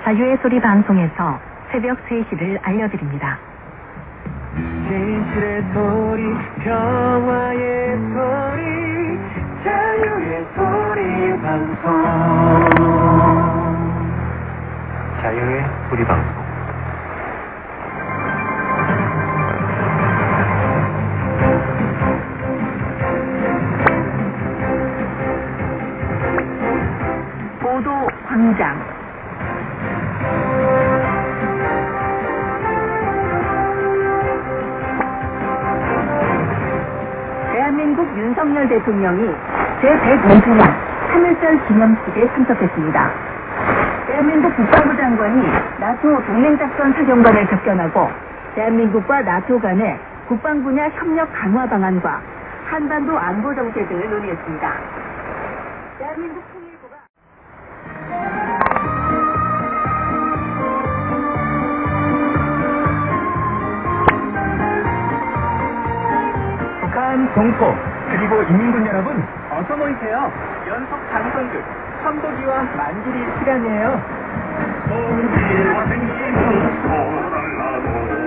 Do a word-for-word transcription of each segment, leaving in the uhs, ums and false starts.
자유의 소리 방송에서 새벽 세 시를 알려드립니다. 진실의 소리, 평화의 소리, 자유의 소리 방송. 자유의 소리 방송. 보도 광장. 대한민국 윤석열 대통령이 제백오 주년 삼일절 기념식에 참석했습니다. 대한민국 국방부 장관이 나토 동맹작전 사령관을 접견하고 대한민국과 나토 간의 국방 분야 협력 강화 방안과 한반도 안보 정책 등을 논의했습니다. 대한민국 통일부가 북한 동포 그리고 인민군 여러분 어서 모이세요. 연속 방송극 선보기와 만지리 시간이에요. 성지와 생기는 소달라도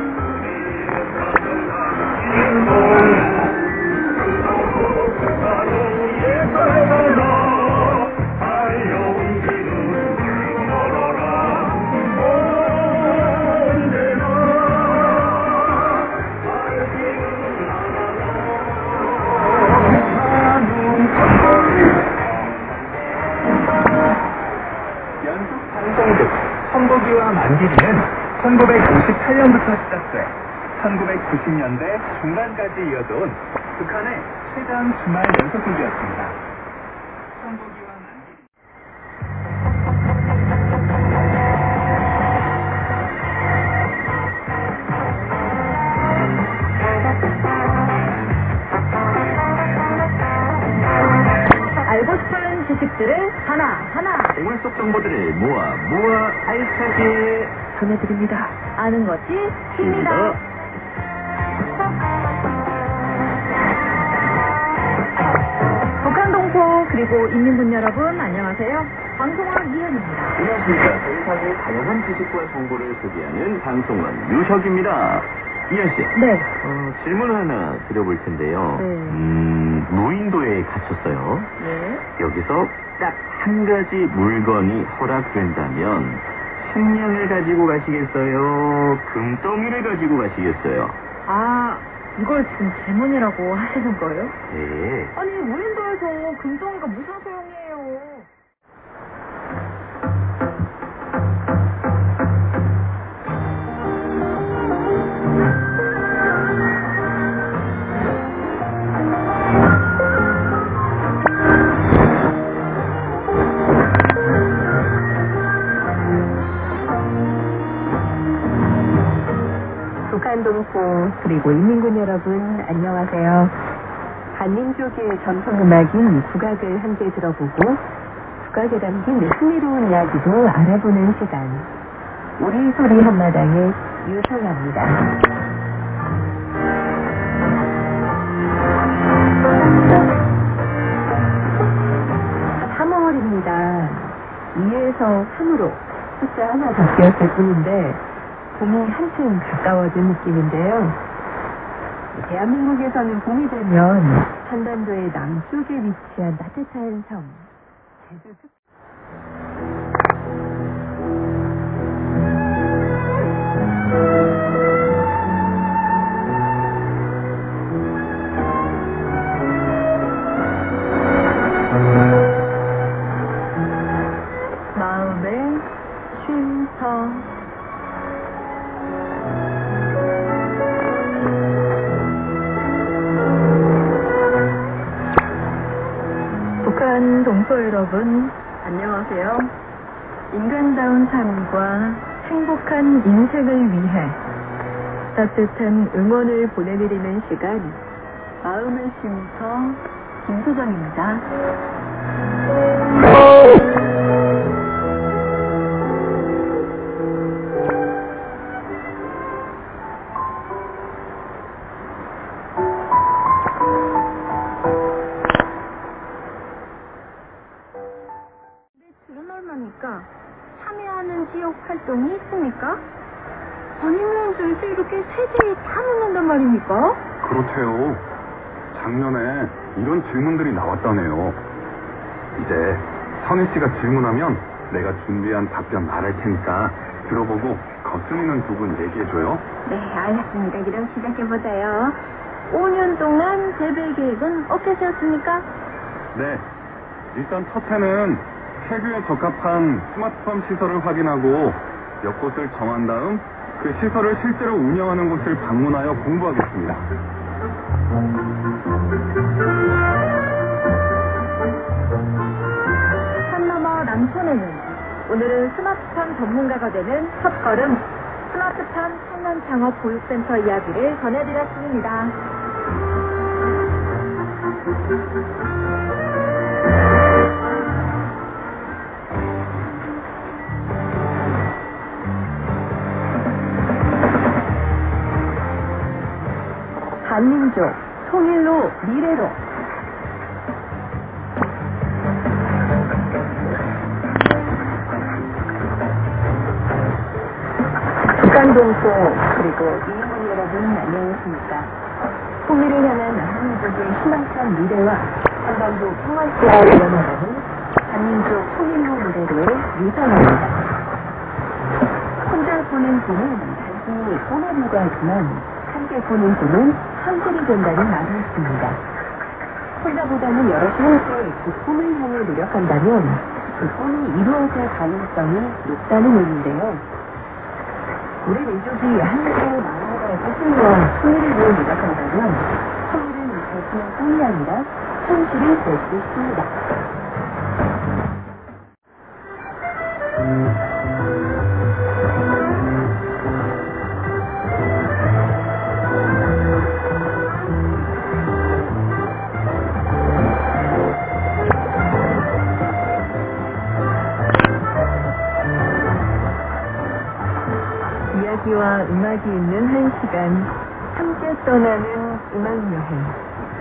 연속 방송극 선보기와 만기리는 천구백오십팔 년부터 시작돼 천구백구십 년대 중반까지 이어져온 북한의 최장 주말 연속극이었습니다. 선보기와 만기리. 알고 싶은 지식들을 하나하나 생활 속 정보들을 모아 모아 알차게 전해드립니다. 아는 것이 힘이다. 북한 동포 그리고 인민군 여러분 안녕하세요. 방송학 이현입니다. 안녕하십니까. 세상의 다양한 지식과 정보를 소개하는 방송원 유석입니다. 이현 씨. 네. 어, 질문 하나 드려볼 텐데요. 네. 음, 무인도에 갇혔어요. 네. 여기서 딱 한 가지 물건이 허락된다면 식량을 가지고 가시겠어요? 금덩이를 가지고 가시겠어요? 아, 이걸 지금 질문이라고 하시는 거예요? 네. 아니, 무인도에서 금덩이가 무슨 소용이에요? 북한 동포 그리고 인민군 여러분 안녕하세요. 한민족의 전통음악인 국악을 함께 들어보고 국악에 담긴 흥미로운 이야기도 알아보는 시간. 우리 소리 한마당에 유성합니다. 삼월입니다. 이에서 삼으로 숫자 하나 바뀌었을 뿐인데 봄이 한층 가까워진 느낌인데요. 대한민국에서는 봄이 되면 한반도의 남쪽에 위치한 따뜻한 섬, 제주 특... 마음의 쉼터. 북한 동포 여러분 안녕하세요. 인간다운 삶과 행복한 인생을 위해 따뜻한 응원을 보내드리는 시간 마음의 쉼터 김소정입니다. 참여하는 지역 활동이 있습니까? 아니면 저희서 이렇게 세세히 다 묻는단 말입니까? 그렇대요. 작년에 이런 질문들이 나왔다네요. 이제 선희 씨가 질문하면 내가 준비한 답변 말할 테니까 들어보고 거슬리는 부분 얘기해줘요. 네, 알겠습니다. 그럼 시작해보자요. 오 년 동안 재배 계획은 어떻게 세웠습니까? 네. 일단 첫 해는 해교에 적합한 스마트팜 시설을 확인하고 몇 곳을 정한 다음 그 시설을 실제로 운영하는 곳을 방문하여 공부하겠습니다. 산 너머 남촌에는 오늘은 스마트팜 전문가가 되는 첫걸음 스마트팜 청년창업 보육센터 이야기를 전해드렸습니다. 한민족, 통일로, 미래로. 북한동포 그리고 이민 여러분 안녕하십니까. 통일을 향한 한민족의 희망찬 미래와 한반도 평화시와 연합하는 한민족 통일로 미래로의 유산입니다. 혼자 보낸 꿈은 단순히 꿈이라고 하지만 함께 보낸 꿈은 현실이 된다는 말이 있습니다. 혼자보다는 여럿이 함께 그 꿈을 향해 노력한다면 그 꿈이 이루어질 가능성이 높다는 의미인데요. 우리 민족이 한국의 나라에서 힘과 통일을 위해 노력한다면 통일은 단순한 꿈이 아니라 현실이 될 수 있습니다. 이야기와 음악이 있는 한 시간, 함께 떠나는 음악여행.